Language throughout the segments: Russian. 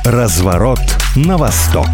Разворот на восток.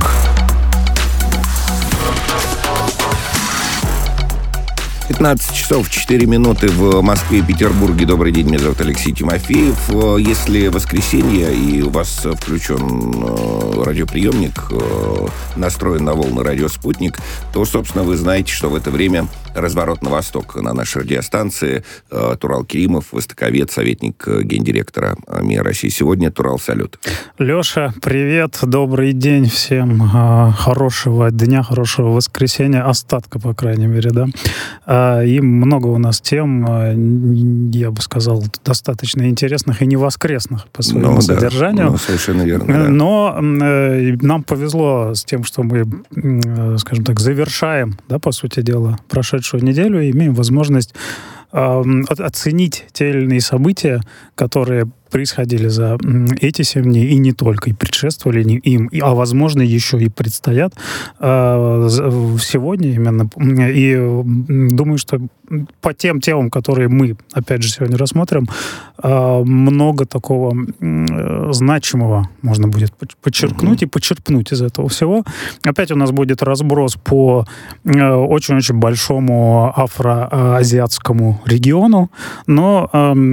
часов 4 минуты в Москве и Петербурге. Добрый день, меня зовут Алексей Тимофеев. Если воскресенье и у вас включен радиоприемник, настроен на волны радио «Спутник», то, собственно, вы знаете, что в это время разворот на восток на нашей радиостанции. Турал Керимов, востоковед, советник гендиректора МИА России. Сегодня Турал, салют. Леша, привет, добрый день всем. Хорошего дня, хорошего воскресенья, остатка, по крайней мере, да. И много у нас тем, я бы сказал, достаточно интересных и не воскресных по своему содержанию. Совершенно верно. Да. Но нам повезло с тем, что мы, скажем так, завершаем, да, по сути дела, прошедшую неделю и имеем возможность оценить те или иные события, которые происходили за эти 7 дней, и не только, и предшествовали им, а, возможно, еще и предстоят сегодня именно. И думаю, что по тем темам, которые мы, опять же, сегодня рассмотрим, много такого значимого можно будет подчеркнуть и почерпнуть из этого всего. Опять у нас будет разброс по очень-очень большому афроазиатскому региону, но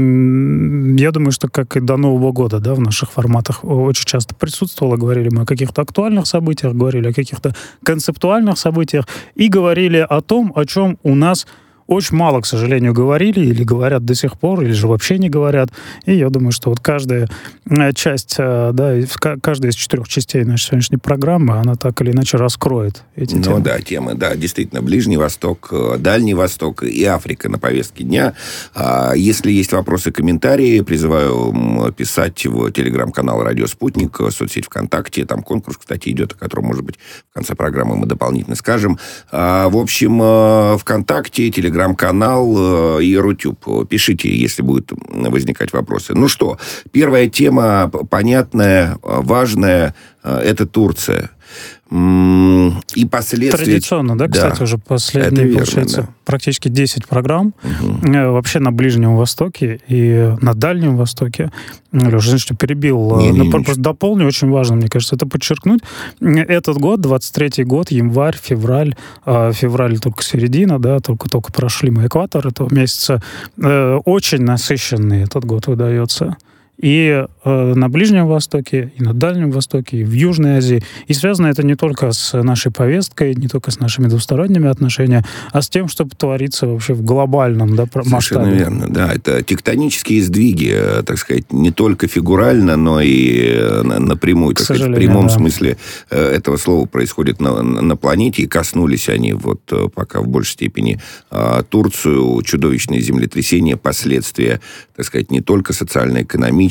я думаю, что как и до Нового года, да, в наших форматах очень часто присутствовало. Говорили мы о каких-то актуальных событиях, говорили о каких-то концептуальных событиях и говорили о том, о чем у нас очень мало, к сожалению, говорили или говорят до сих пор, или же вообще не говорят. И я думаю, что вот каждая часть, да, каждая из 4 частей нашей сегодняшней программы, она так или иначе раскроет эти темы. Ну да, темы, да, действительно. Ближний Восток, Дальний Восток и Африка на повестке дня. Если есть вопросы, комментарии, призываю писать в телеграм-канал «Радио Спутник», соцсеть ВКонтакте. Там конкурс, кстати, идет, о котором, может быть, в конце программы мы дополнительно скажем. В общем, ВКонтакте, телеграм-канал и Рутюб. Пишите, если будут возникать вопросы. Ну что, первая тема понятная, важная, это Турция. И последствия... Традиционно, да, кстати, уже последние, получается, да, практически 10 программ вообще на Ближнем Востоке и на Дальнем Востоке. Леша, знаешь, что перебил. Просто дополню, очень важно, мне кажется, это подчеркнуть. Этот год, 23-й год, январь, февраль только середина, да, только прошли мы экватор этого месяца. Очень насыщенный этот год выдается. И на Ближнем Востоке, и на Дальнем Востоке, и в Южной Азии. И связано это не только с нашей повесткой, не только с нашими двусторонними отношениями, а с тем, что творится вообще в глобальном, да, масштабе. Совершенно верно, да. Это тектонические сдвиги, так сказать, не только фигурально, но и напрямую, так сказать, в прямом смысле этого слова происходит на планете. И коснулись они вот пока в большей степени Турцию, чудовищные землетрясения, последствия, так сказать, не только социально-экономические,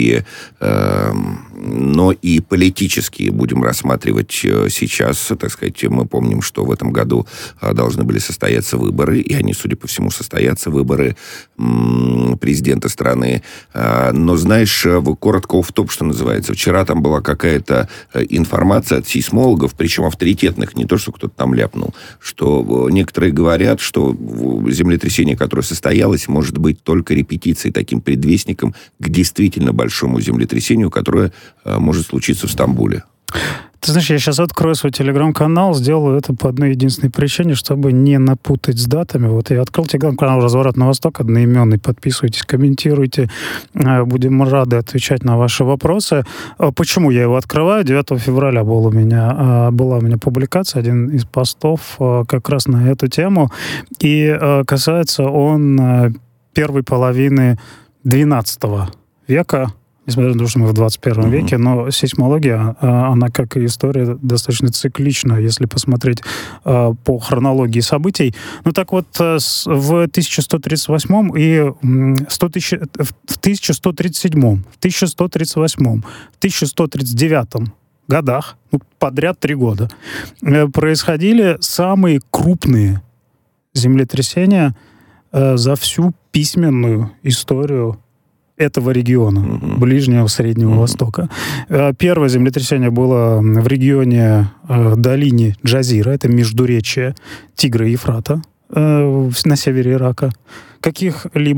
но и политические будем рассматривать сейчас. Так сказать, мы помним, что в этом году должны были состояться выборы, и они, судя по всему, состоятся, выборы президента страны. Но, знаешь, коротко офф-топ, что называется. Вчера там была какая-то информация от сейсмологов, причем авторитетных, не то, что кто-то там ляпнул, что некоторые говорят, что землетрясение, которое состоялось, может быть только репетицией, таким предвестником к действительно большому землетрясению, которое может случиться в Стамбуле. Ты знаешь, я сейчас открою свой телеграм-канал, сделаю это по одной единственной причине, чтобы не напутать с датами. Вот я открыл телеграм-канал «Разворот на восток», одноименный. Подписывайтесь, комментируйте. Будем рады отвечать на ваши вопросы. Почему я его открываю? 9 февраля была у меня публикация, один из постов как раз на эту тему. И касается он первой половины XII века, несмотря на то, что мы в 21 веке, но сейсмология, она, как и история, достаточно циклична, если посмотреть по хронологии событий. Ну так вот, в 1138 и в 1137, в 1138, в 1139 годах, подряд 3 года, происходили самые крупные землетрясения за всю письменную историю этого региона, Ближнего Среднего Востока. Первое землетрясение было в регионе долины Джазира, это междуречье Тигра и Ефрата на севере Ирака. Каких-либо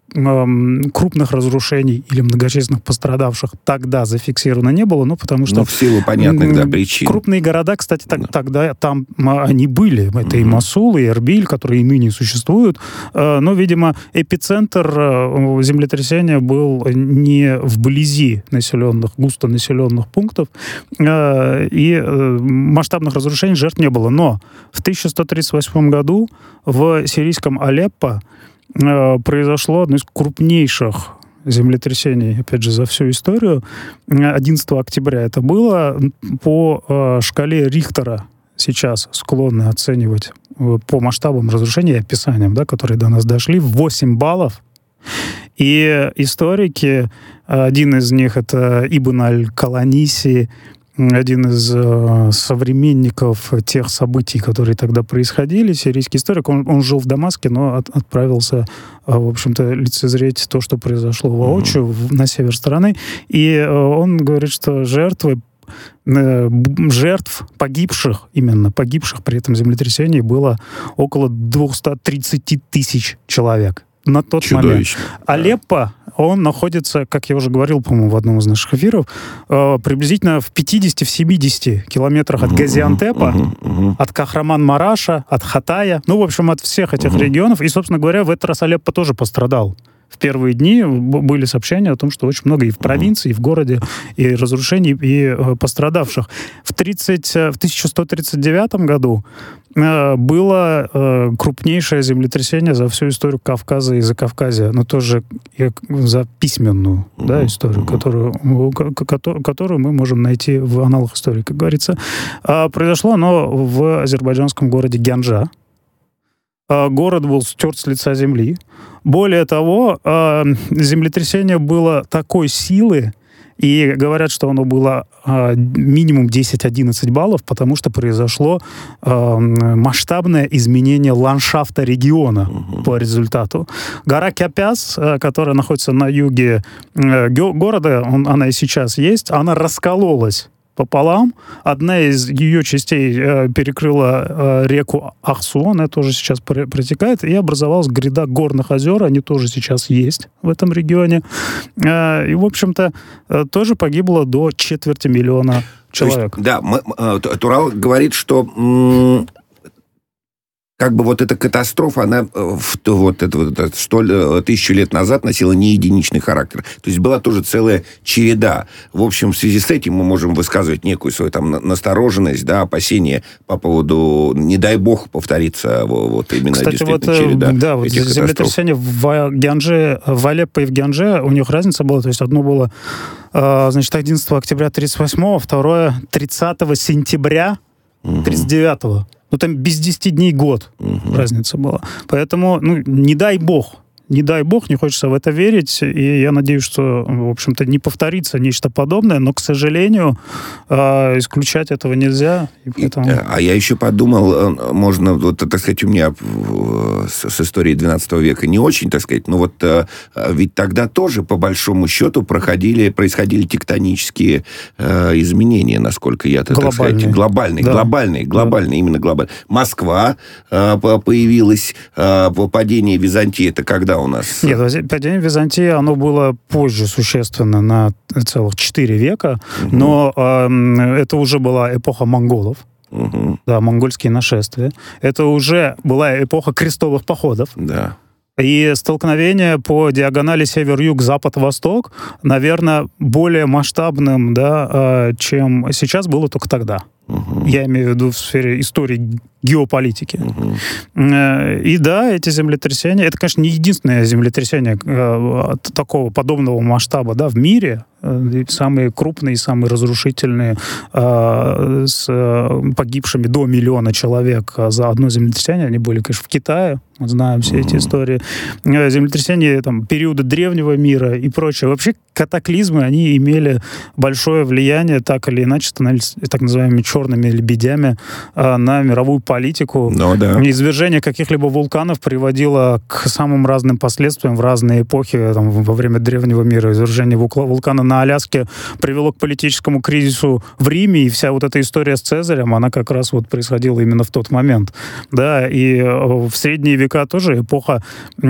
крупных разрушений или многочисленных пострадавших тогда зафиксировано не было, потому что... в силу понятных причин. Крупные города, кстати, тогда там они были. Это и Мосул, и Эрбиль, которые и ныне существуют. Но, видимо, эпицентр землетрясения был не вблизи густонаселенных пунктов, и масштабных разрушений, жертв не было. Но в 1138 году в сирийском Алеппо произошло одно из крупнейших землетрясений, опять же, за всю историю. 11 октября это было. По шкале Рихтера сейчас склонны оценивать по масштабам разрушений и описаниям, которые до нас дошли, 8 баллов. И историки, один из них это Ибн аль-Каланиси, один из современников тех событий, которые тогда происходили, сирийский историк, он жил в Дамаске, но отправился, в общем-то, лицезреть то, что произошло воочию на север страны. И он говорит, что жертв, погибших при этом землетрясении было около 230 тысяч человек. На тот момент. Алеппо, он находится, как я уже говорил, по-моему, в одном из наших эфиров, приблизительно в 50-70 километрах от Газиантепа, от Кахраман-Мараша, от Хатая, в общем, от всех этих регионов. И, собственно говоря, в этот раз Алеппо тоже пострадал. В первые дни были сообщения о том, что очень много и в провинции, и в городе, и разрушений, и пострадавших. В 1139 году было крупнейшее землетрясение за всю историю Кавказа и Закавказья, но тоже за письменную историю, которую мы можем найти в аналах истории, как говорится. Произошло оно в азербайджанском городе Гянджа. Город был стерт с лица земли. Более того, землетрясение было такой силы, и говорят, что оно было минимум 10-11 баллов, потому что произошло масштабное изменение ландшафта региона по результату. Гора Кяпяс, которая находится на юге города, она и сейчас есть, она раскололась пополам. Одна из ее частей перекрыла реку Ахсу, она тоже сейчас протекает, и образовалась гряда горных озер, они тоже сейчас есть в этом регионе. И, в общем-то, тоже погибло до 250 000 человек. Турал говорит, что эта катастрофа, она 1000 лет назад носила не единичный характер. То есть была тоже целая череда. В общем, в связи с этим мы можем высказывать некую свою настороженность, опасения по поводу, не дай бог, повторится именно. Кстати, череда этих землетрясение в Гянже, в Алеппо и в Гянже, у них разница была, то есть одно было 11 октября 1938, второе 30 сентября 1939. Там без 10 дней год разница была. Поэтому, не дай бог, не хочется в это верить, и я надеюсь, что, в общем-то, не повторится нечто подобное, но, к сожалению, исключать этого нельзя. Поэтому... А я еще подумал, можно, у меня с историей 12 века не очень, но ведь тогда тоже, по большому счету, происходили тектонические изменения, насколько я глобальные, именно глобальные. Москва появилась, падение Византии, это когда у нас? Нет, падение Византии, оно было позже существенно, на целых 4 века, но это уже была эпоха монголов. Монгольские нашествия. Это уже была эпоха крестовых походов. Да. И столкновение по диагонали север-юг, запад-восток, наверное, более масштабным, чем сейчас, было только тогда. Я имею в виду в сфере истории геополитики. И эти землетрясения, это, конечно, не единственное землетрясение такого подобного масштаба в мире, самые крупные, самые разрушительные, с погибшими до 1 миллиона человек за одно землетрясение, они были, конечно, в Китае, мы знаем все эти истории. Землетрясения периода древнего мира и прочее. Вообще катаклизмы, они имели большое влияние, так или иначе, становились так называемыми черными черными лебедями на мировую политику. Извержение каких-либо вулканов приводило к самым разным последствиям в разные эпохи. Там, во время Древнего мира извержение вулкана на Аляске привело к политическому кризису в Риме, и вся вот эта история с Цезарем, она как раз вот происходила именно в тот момент. Да, и в средние века тоже эпоха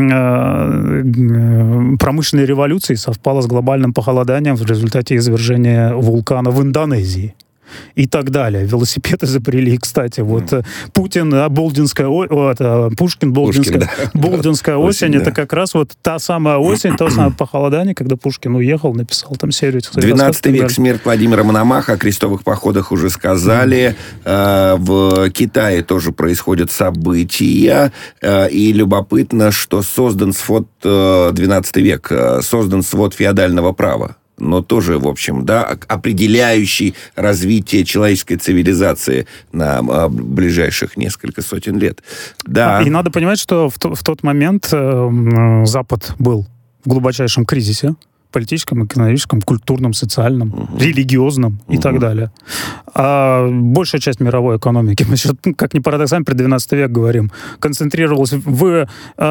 промышленной революции совпала с глобальным похолоданием в результате извержения вулкана в Индонезии. И так далее. Велосипед изобрели, кстати, вот Путин, Пушкин, Болдинская осень, это как раз вот та самая осень, то самое похолодание, когда Пушкин уехал, написал там серию этих 12 век, смерть Владимира Мономаха, о крестовых походах уже сказали, в Китае тоже происходят события, и любопытно, что создан свод 12 век, создан свод феодального права. Но тоже, в общем, да, определяющий развитие человеческой цивилизации на ближайших несколько сотен лет. Да. И надо понимать, что в тот момент Запад был в глубочайшем кризисе. Политическом, экономическом, культурном, социальном, религиозном и так далее. А большая часть мировой экономики, мы сейчас, как ни парадоксально, про 12 век говорим, концентрировалась в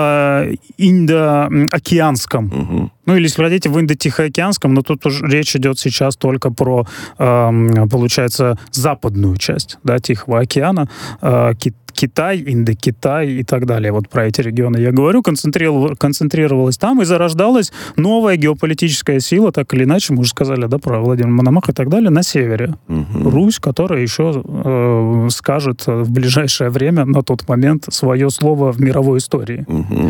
Индо-океанском, ну или, если хотите, в Индо-Тихоокеанском, но тут уже речь идет сейчас только про, получается, западную часть, да, Тихого океана, Китай, Индокитай и так далее. Вот про эти регионы я говорю, концентрировалась там и зарождалась новая геополитическая сила, так или иначе, мы уже сказали, да, про Владимира Мономаха и так далее, на севере. Русь, которая еще скажет в ближайшее время, на тот момент, свое слово в мировой истории.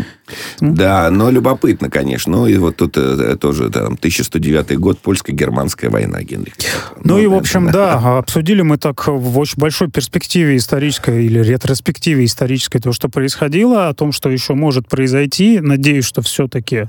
Да, но любопытно, конечно. Ну, и вот тут тоже там 1109 год, польско-германская война, Генрих. Ну и, в общем, да, обсудили мы так в очень большой перспективе исторической или ретроспективе исторической то, что происходило, о том, что еще может произойти. Надеюсь, что все-таки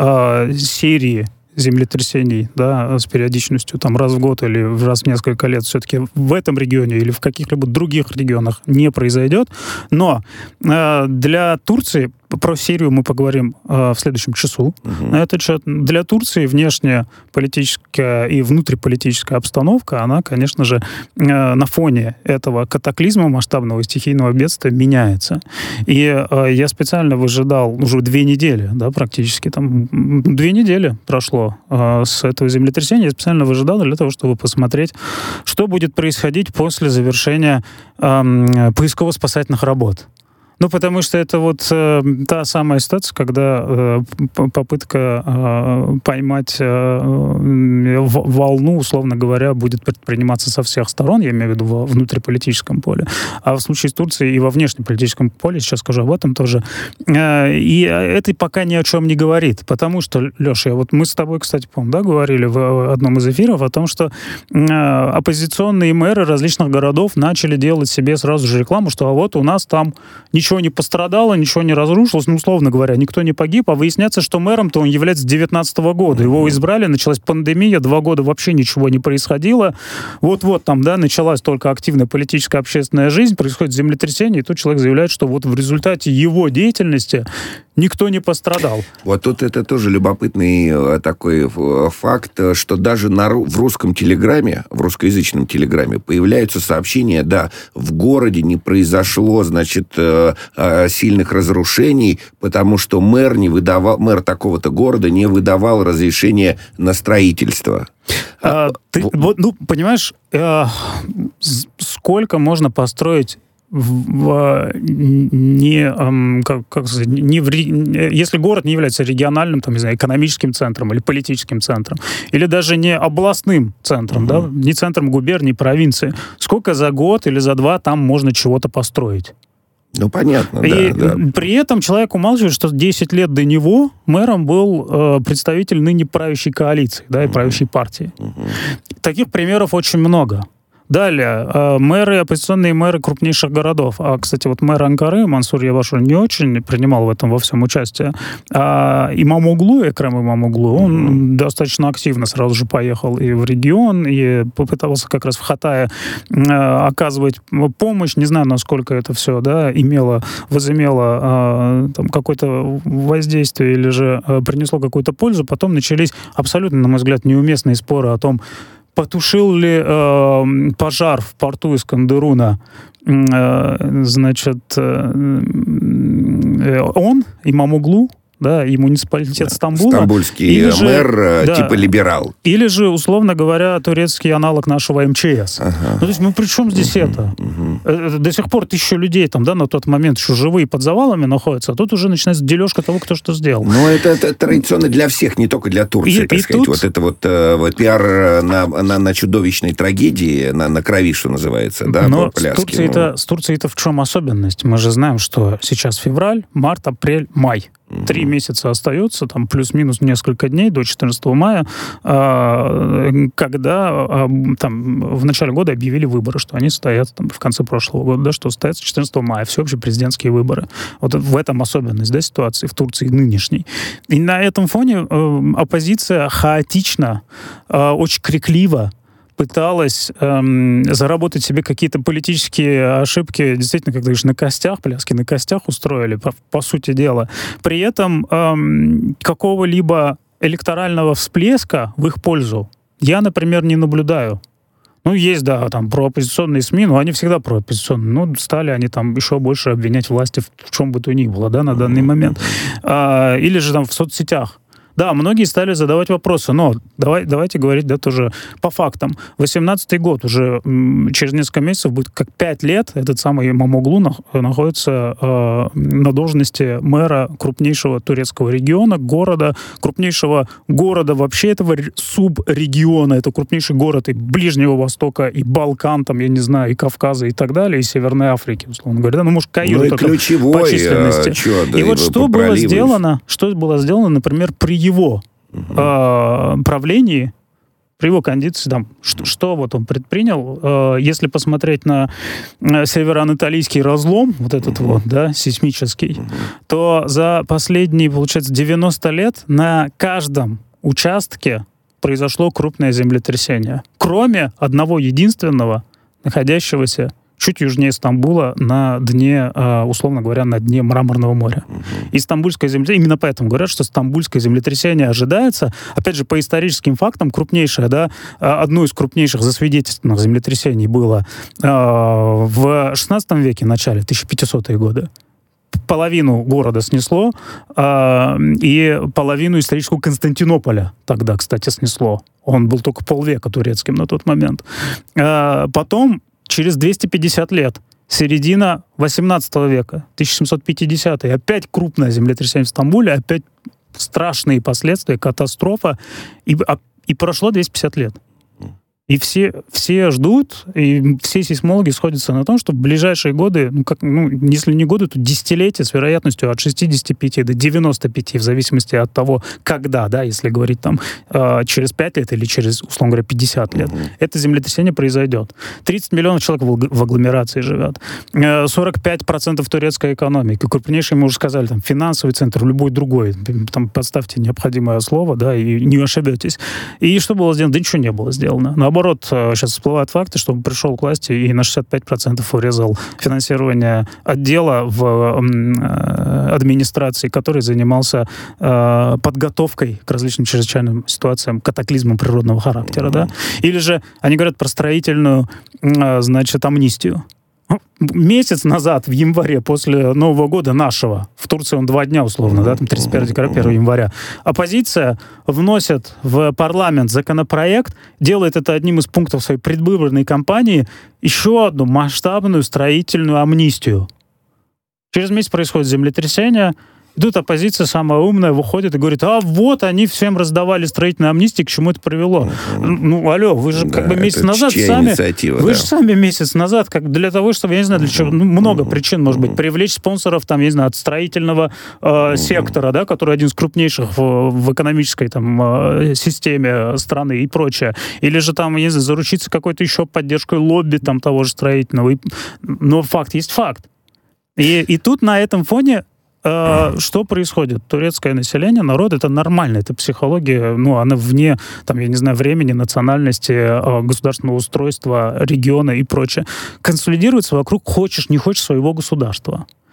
серии землетрясений, да, с периодичностью там раз в год или раз в несколько лет все-таки в этом регионе или в каких-либо других регионах не произойдет. Но для Турции, про Сирию мы поговорим в следующем часу. На этот счет для Турции внешняя политическая и внутриполитическая обстановка, она, конечно же, на фоне этого катаклизма масштабного стихийного бедствия меняется. И я специально выжидал уже 2 недели, да, практически там 2 недели прошло с этого землетрясения. Я специально выжидал для того, чтобы посмотреть, что будет происходить после завершения поисково-спасательных работ. Ну, потому что это вот та самая ситуация, когда попытка поймать волну, условно говоря, будет предприниматься со всех сторон, я имею в виду во внутриполитическом поле. А в случае с Турцией и во внешнеполитическом поле, сейчас скажу об этом тоже, и это пока ни о чем не говорит. Потому что, Леша, вот мы с тобой, кстати, помню, да, говорили в одном из эфиров о том, что оппозиционные мэры различных городов начали делать себе сразу же рекламу, что а вот у нас там ничего не пострадало, ничего не разрушилось, ну, условно говоря, никто не погиб, а выясняется, что мэром-то он является с 2019 года. Его избрали, началась пандемия, 2 года вообще ничего не происходило. Вот-вот там, да, началась только активная политическая общественная жизнь, происходит землетрясение, и тут человек заявляет, что вот в результате его деятельности никто не пострадал. Вот тут это тоже любопытный такой факт, что даже в русском телеграме, в русскоязычном телеграме появляются сообщения, да, в городе не произошло, значит, сильных разрушений, потому что мэр такого-то города не выдавал разрешение на строительство. Ну, понимаешь, сколько можно построить если город не является региональным, там, не знаю, экономическим центром или политическим центром, или даже не областным центром, да, не центром губернии, провинции, сколько за год или за 2 там можно чего-то построить? Ну, понятно, и да. При этом человек умалчивает, что 10 лет до него мэром был представитель ныне правящей коалиции, да, и правящей партии. Таких примеров очень много. Далее, оппозиционные мэры крупнейших городов. Кстати, вот мэр Анкары, Мансур Яваш, не очень принимал в этом во всем участие. Экрам Имамоглу, он достаточно активно сразу же поехал и в регион, и попытался как раз в Хатае оказывать помощь. Не знаю, насколько это все, да, возымело там какое-то воздействие или же принесло какую-то пользу. Потом начались абсолютно, на мой взгляд, неуместные споры о том, потушил ли пожар в порту Искандеруна, значит, он, Имамоглу, да, и муниципалитет Стамбула. Стамбульский мэр, да, типа либерал. Или же, условно говоря, турецкий аналог нашего МЧС. Ага. Ну, то есть, при чем здесь это? До сих пор 1000 людей там, да, на тот момент еще живые под завалами находятся, а тут уже начинается дележка того, кто что сделал. Ну, это традиционно для всех, не только для Турции, так сказать. Тут... Вот это вот пиар на чудовищной трагедии, на крови, что называется, да, но с Турцией-то в чем особенность? Мы же знаем, что сейчас февраль, март, апрель, май. 3 месяца остается, там плюс-минус несколько дней до 14 мая, когда там в начале года объявили выборы, что они стоят там, в конце прошлого года, да, что стоят 14 мая, всеобщие президентские выборы. Вот в этом особенность, да, ситуации в Турции нынешней. И на этом фоне оппозиция хаотично, очень крикливо пыталась заработать себе какие-то политические ошибки, действительно, как ты говоришь, на костях, пляски на костях устроили, по сути дела. При этом какого-либо электорального всплеска в их пользу я, например, не наблюдаю. Ну, есть, да, там, прооппозиционные СМИ, но они всегда прооппозиционные. Ну, стали они там еще больше обвинять власти в чем бы то ни было, да, на данный момент. Или же там в соцсетях. Да, многие стали задавать вопросы, но давайте говорить, да, тоже по фактам. 18-й год, уже через несколько месяцев будет как 5 лет, этот самый Имамоглу находится на должности мэра крупнейшего турецкого региона, города, крупнейшего города вообще этого субрегиона, это крупнейший город и Ближнего Востока, и Балкан, там, я не знаю, и Кавказа, и так далее, и Северной Африки, условно говоря. Ну, может, Каир только ключевой, по численности. И вот что было сделано, например, при его правлении, при его кондиции, там, что вот он предпринял, если посмотреть на североанатолийский разлом, вот этот вот, да, сейсмический, то за последние, получается, 90 лет на каждом участке произошло крупное землетрясение, кроме одного единственного, находящегося чуть южнее Стамбула, на дне, условно говоря, на дне Мраморного моря. И стамбульское землетрясение, именно поэтому говорят, что стамбульское землетрясение ожидается, опять же, по историческим фактам, крупнейшее, да, одно из крупнейших засвидетельствованных землетрясений было в 16 веке, в начале, 1500-е годы. Половину города снесло, и половину исторического Константинополя тогда, кстати, снесло. Он был только полвека турецким на тот момент. Потом, через 250 лет, середина 18 века, 1750-й, опять крупное землетрясение в Стамбуле, опять страшные последствия, катастрофа, и прошло 250 лет. И все ждут, и все сейсмологи сходятся на том, что в ближайшие годы, если не годы, то десятилетия с вероятностью от 65 до 95, в зависимости от того, когда, да, если говорить там через 5 лет или через, условно говоря, 50 лет, это землетрясение произойдет. 30 миллионов человек в агломерации живет. 45% турецкой экономики. Крупнейший, мы уже сказали, там, финансовый центр, любой другой. Там подставьте необходимое слово, да, и не ошибетесь. И что было сделано? Да ничего не было сделано. Наоборот, сейчас всплывают факты, что он пришел к власти и на 65% урезал финансирование отдела в администрации, который занимался подготовкой к различным чрезвычайным ситуациям, катаклизмам природного характера, да? Или же они говорят про строительную, значит, амнистию. Месяц назад, в январе, после Нового года нашего, в Турции он 2 дня условно, да, там 31 декабря, 1 января, оппозиция вносит в парламент законопроект, делает это одним из пунктов своей предвыборной кампании, еще одну масштабную строительную амнистию. Через месяц происходит землетрясение, и тут оппозиция самая умная выходит и говорит, а вот они всем раздавали строительные амнистии, к чему это привело. Ну, алло, вы же как бы месяц назад сами... Вы же сами месяц назад, как для того, чтобы, я не знаю, для чего, много причин, может быть, привлечь спонсоров, там, я не знаю, от строительного сектора, да, который один из крупнейших в экономической там системе страны и прочее. Или же там, я не знаю, заручиться какой-то еще поддержкой лобби там того же строительного. Но факт есть факт. И тут на этом фоне что происходит? Турецкое население, народ, это нормально, это психология, она вне, там, я не знаю, времени, национальности, государственного устройства, региона и прочее. Консолидируется вокруг хочешь, не хочешь своего государства.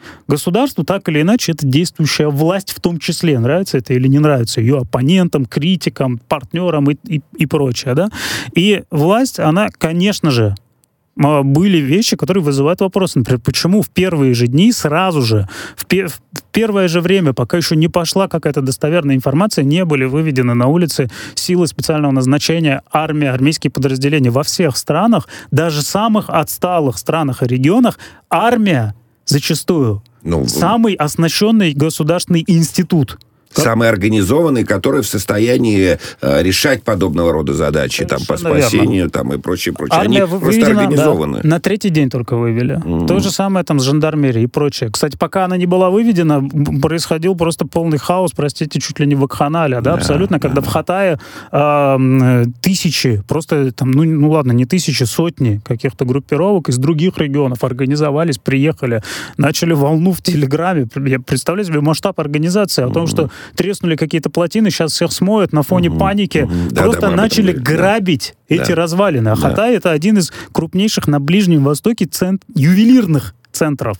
Государству так или иначе это действующая власть в том числе, нравится это или не нравится, ее оппонентам, критикам, партнерам и прочее, да. И власть, она, конечно же, были вещи, которые вызывают вопросы. Например, почему в первые же дни сразу же, в первое же время, пока еще не пошла какая-то достоверная информация, не были выведены на улицы силы специального назначения, армия, армейские подразделения во всех странах, даже самых отсталых странах и регионах, армия зачастую самый оснащенный государственный институт. Самый организованный, который в состоянии решать подобного рода задачи, там, по спасению, там, и прочее. Они просто организованы. Да, на третий день только вывели. То же самое там с жандармерией и прочее. Кстати, пока она не была выведена, происходил просто полный хаос, простите, чуть ли не вакханалия, да, абсолютно, когда в Хатае тысячи, просто там, ну ладно, не тысячи, сотни каких-то группировок из других регионов организовались, приехали, начали волну в Телеграме. Я представляю себе масштаб организации о том, что треснули какие-то плотины, сейчас всех смоют на фоне паники. Просто начали грабить эти развалины. А Хатай — это один из крупнейших на Ближнем Востоке ювелирных центров.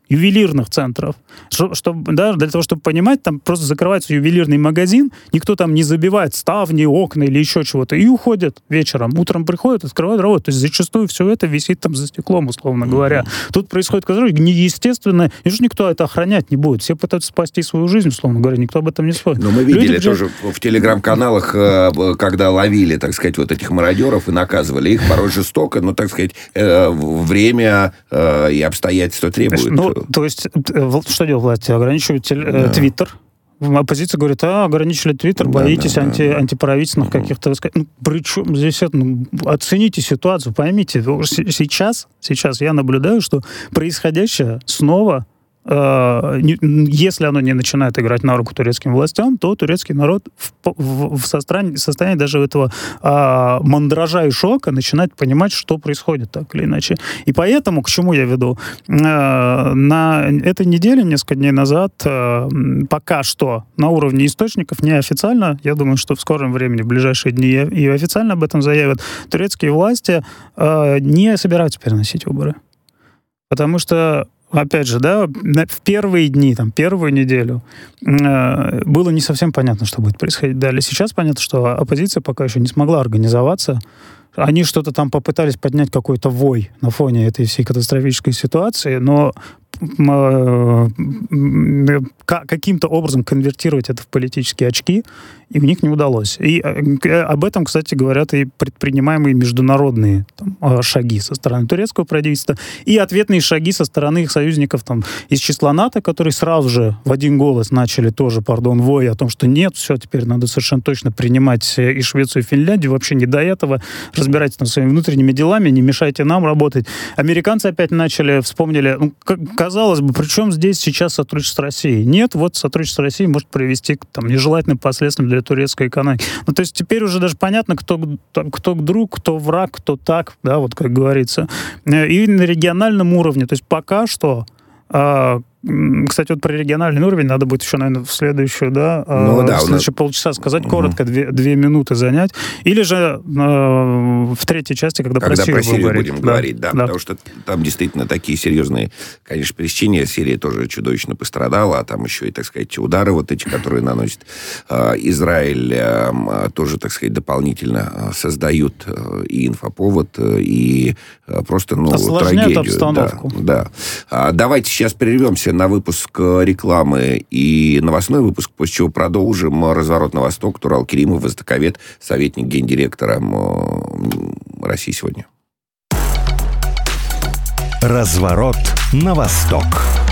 Да, для того, чтобы понимать, там просто закрывается ювелирный магазин, никто там не забивает ставни, окна или еще чего-то, и уходят вечером. Утром приходят, открывают работу. То есть зачастую все это висит там за стеклом, условно говоря. Тут происходит, казалось, неестественно, и же никто это охранять не будет. Все пытаются спасти свою жизнь, условно говоря, никто об этом не спорит. Но мы видели тоже в телеграм-каналах, когда ловили, так сказать, вот этих мародеров и наказывали их порой жестоко, но, так сказать, время и обстоятельства требуют. То есть, что делают власти? Ограничивают Твиттер. Оппозиция говорит, ограничили Твиттер, боитесь антиправительственных каких-то... Причем здесь оцените ситуацию, поймите, сейчас я наблюдаю, что происходящее снова, если оно не начинает играть на руку турецким властям, то турецкий народ в состоянии даже этого мандража и шока начинает понимать, что происходит так или иначе. И поэтому, к чему я веду? На этой неделе, несколько дней назад, пока что на уровне источников, неофициально, я думаю, что в скором времени, в ближайшие дни и официально об этом заявят, турецкие власти не собираются переносить выборы. Потому что опять же, да, в первые дни, там, первую неделю было не совсем понятно, что будет происходить далее. Сейчас понятно, что оппозиция пока еще не смогла организоваться. Они что-то там попытались поднять какой-то вой на фоне этой всей катастрофической ситуации, но каким-то образом конвертировать это в политические очки, и у них не удалось. И об этом, кстати, говорят и предпринимаемые международные шаги со стороны турецкого правительства, и ответные шаги со стороны их союзников там, из числа НАТО, которые сразу же в один голос начали тоже, вой о том, что нет, все, теперь надо совершенно точно принимать и Швецию, и Финляндию, вообще не до этого, разбирайтесь там своими внутренними делами, не мешайте нам работать. Американцы опять вспомнили, казалось бы, при чем здесь сейчас сотрудничество с Россией? Нет, вот сотрудничество с Россией может привести к нежелательным последствиям для турецкой экономики. То есть теперь уже даже понятно, кто друг, кто враг, кто так, да, вот как говорится. И на региональном уровне, то есть пока что... Кстати, вот про региональный уровень надо будет еще, наверное, в следующую, в следующие полчаса сказать, коротко, 2 минуты занять. Или же в третьей части, когда про Сирию будем говорить, да, потому что там действительно такие серьезные, конечно, пересечения. Сирия тоже чудовищно пострадала, а там еще и, так сказать, удары вот эти, которые наносит Израиль, тоже, так сказать, дополнительно создают и инфоповод, и просто, осложняют трагедию. Обстановку. Да. Давайте сейчас прервемся на выпуск рекламы и новостной выпуск, после чего продолжим «Разворот на восток». Турал Керимов, востоковед, советник гендиректора «России сегодня». «Разворот на восток».